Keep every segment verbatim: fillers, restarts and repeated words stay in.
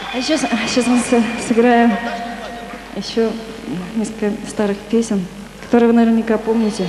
А сейчас, сейчас мы сыграем еще несколько старых песен, которые вы наверняка помните.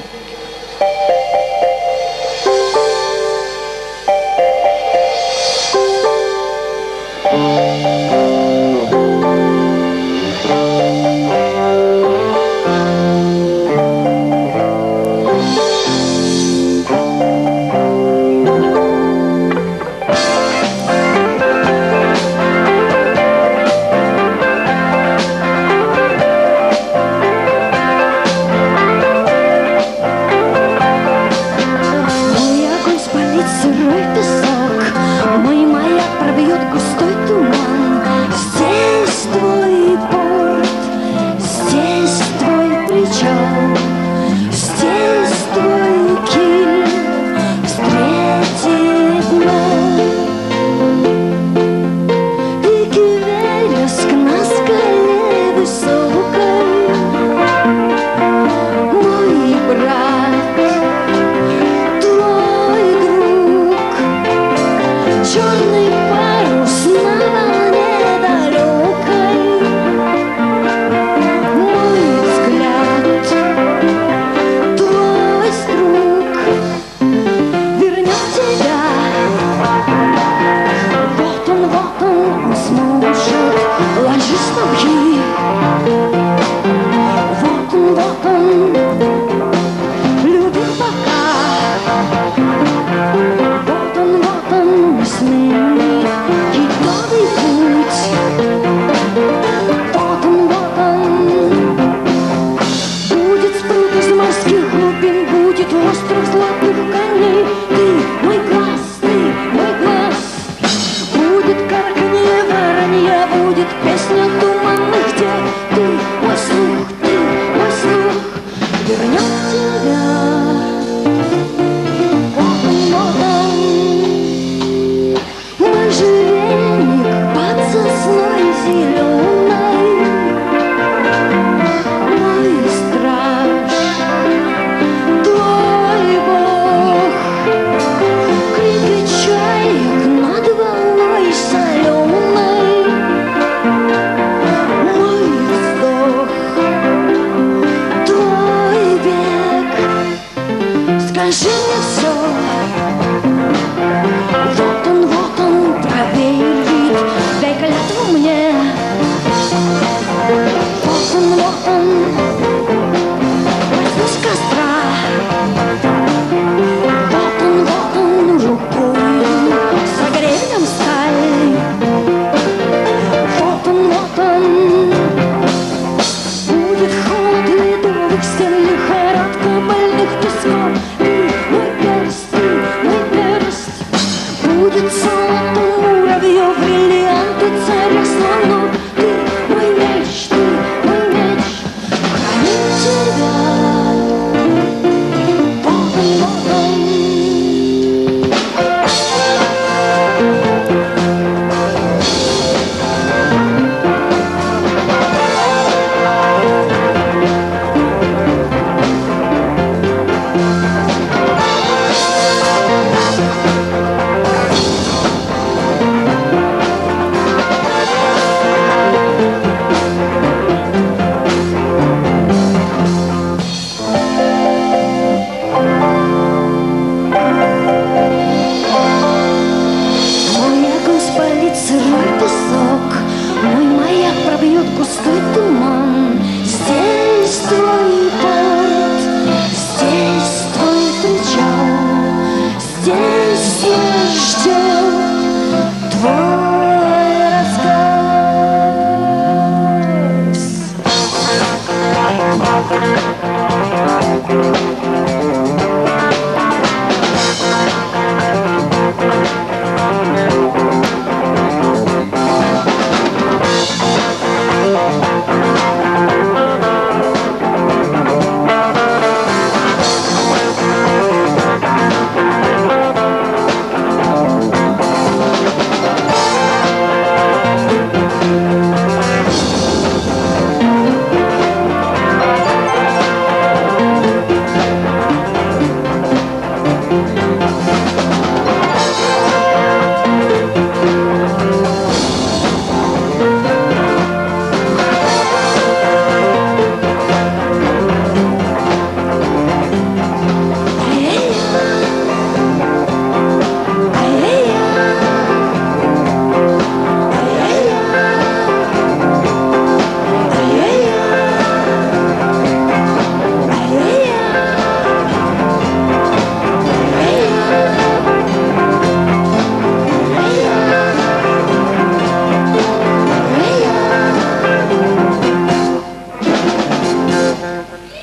Сырой песок, мой маяк пробьет густой туман. Здесь твой порт, здесь твой причал, здесь твой киль встретит нас. Пики вереск на скале высокой, мой брат, черный парус на волне далекой. Мой взгляд, твой друг вернет тебя. Вот он, вот он, он сможет, ложись на бги. Вот он, вот он, любит пока. Вот он, вот он, смелый китовый путь. Вот он, вот он, будет спрут из морских глубин, будет остров золотых коней. Ты мой глаз, ты мой глаз, будет карканье воронья, будет песня туманных дев. Ты мой слух, ты мой слух вернет тебя. Можжевельник под сосной зеленой, мой страж, твой бог, крики чаек над волной соленой, мой вздох, твой бег. Скажи мне все. Вот он, вот он, проверит, дай клятву мне. Вот он, вот он, возьму с костра. Вот он, вот он, рукою согреем сталь. Вот он, вот он, будет холод ледовых стен, лихорадка больных песков. Ты мой перст, ты мой перст, будет золото.